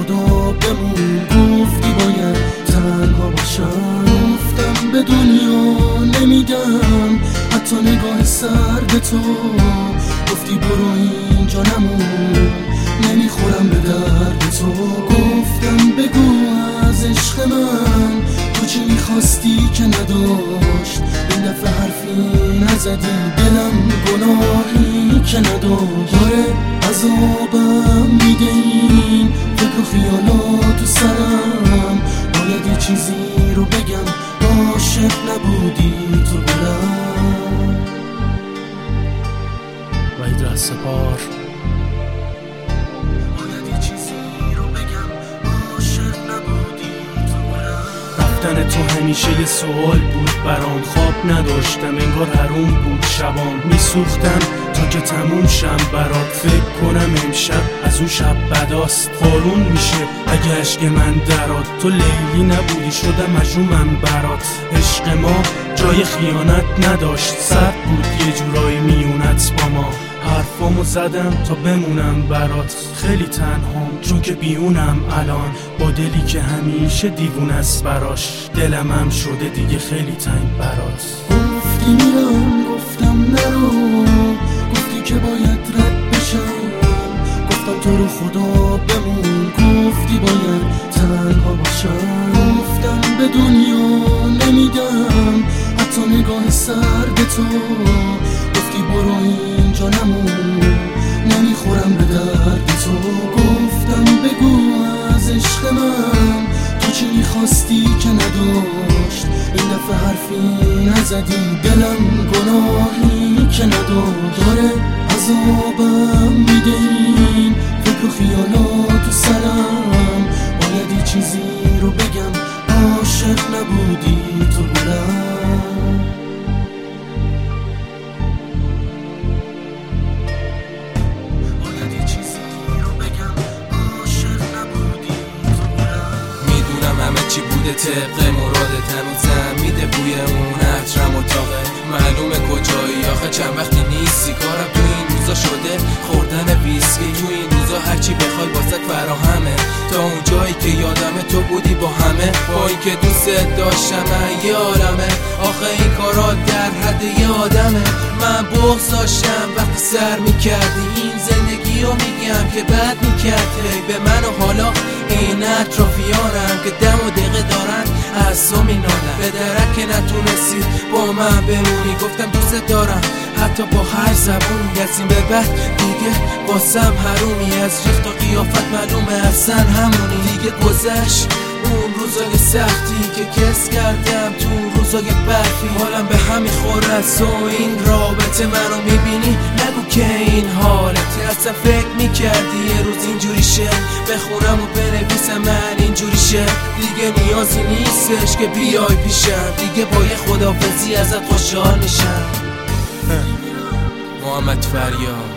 خدا بمون، گفتی باید تنها باشم. گفتم به دنیا نمیدم حتی نگاه سرد تو، گفتی برو اینجا نمون، نمیخورم به درد تو. گفتم بگو از عشق من تو چی میخواستی که نداشت، این دفعه حرفی نزدی دلم گناهی که نداشت. داره عذابم میده این فکر و خیالات تو سرم، باید یه چیزی رو بگم عاشق نبودی تو برم. وحید رهسپار. رفتن تو همیشه یه سوال بود برام، خواب نداشتم انگار حروم بود شبام، میسوختم تا که تموم شم برات، فکر کنم امشب از اون شب بداست. بارون میشه اگه عشق من درات، تو لیلی نبودی شدم مجنون برات. عشق ما جای خیانت نداشت، سرد بود یه جورایی میونت با ما. حرفامو زدم تا بمونم برات، خیلی تنهام چون که بیونم الان، با دلی که همیشه دیوونه است براش. دلم هم شده دیگه خیلی تنگ برات. گفتی میرم گفتم نرو، گفتی که باید رد بشم، گفتم تو رو خدا بمون، گفتی باید تنها باشم. گفتم به دنیا نمیدم حتی نگاه سرد تو، گفتی برو اینجا نمون، نمیخورم به درد تو. گفتم بگو از عشق من تو چی میخواستی که نداشت، این دفعه حرفی نزدی دلم گناهی که نداشت. داره عذابم میده این فکر و خیالات تو سرم، باید یه چیزی رو بگم عاشق نبودی تو برم. چی بوده طبق مرادت، هنوزم میده بوی اون عطرم اتاقه، معلومه کجایی آخه چند وقتی نیستی. کارم تو این روزا شده خوردن ویسکی، تو این روزا هرچی بخوای واسه فراهمه، تا اون جایی که یادمه تو بودی با همه، با این که دوست داشتم من یارمه. آخه این کارا در حد یادمه، من بغض داشتم وقتی سر میکردی این زندگی رو، میگم که بد میکرده به من و حالا این اطرافیانم که دم و دقیقه دارن از تو مینالن. به درک که نتونستی با من بمونی، گفتم دوست دارم حتی با هر زبونی، از این به بعد دیگه واسم حرومی، از ریخت و قیافت معلومه اصلا همونی. دیگه گذشت اون روزای سختی که کس کردم تو روزای برفی، حالم به همین خور از تو این رابطه. منو میبینی نگو که این حالته، اصلا فکر میکردی یه روز اینجوری شه، بخونم و بنویسم من اینجوری شه. دیگه نیازی نیستش که بیای پیشم، دیگه با یه خداحافظی ازت خوشحال میشم. محمد فریاد.